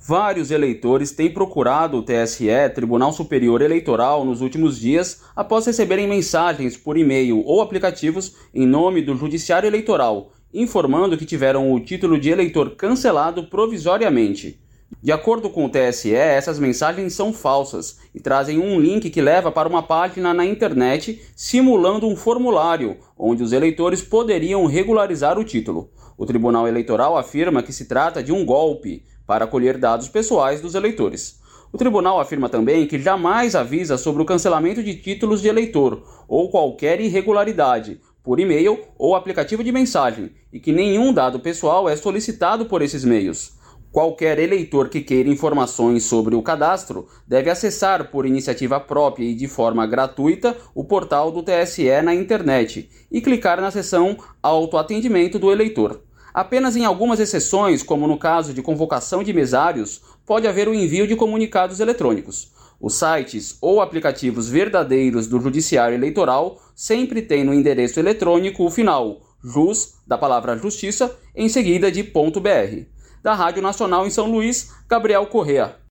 Vários eleitores têm procurado o TSE, Tribunal Superior Eleitoral, nos últimos dias, após receberem mensagens por e-mail ou aplicativos em nome do Judiciário Eleitoral, informando que tiveram o título de eleitor cancelado provisoriamente. De acordo com o TSE, essas mensagens são falsas e trazem um link que leva para uma página na internet simulando um formulário, onde os eleitores poderiam regularizar o título. O Tribunal Eleitoral afirma que se trata de um golpe para colher dados pessoais dos eleitores. O tribunal afirma também que jamais avisa sobre o cancelamento de títulos de eleitor ou qualquer irregularidade por e-mail ou aplicativo de mensagem e que nenhum dado pessoal é solicitado por esses meios. Qualquer eleitor que queira informações sobre o cadastro deve acessar por iniciativa própria e de forma gratuita o portal do TSE na internet e clicar na seção Autoatendimento do eleitor. Apenas em algumas exceções, como no caso de convocação de mesários, pode haver o envio de comunicados eletrônicos. Os sites ou aplicativos verdadeiros do Judiciário Eleitoral sempre têm no endereço eletrônico o final jus, da palavra justiça, em seguida de .br. Da Rádio Nacional em São Luís, Gabriel Correa.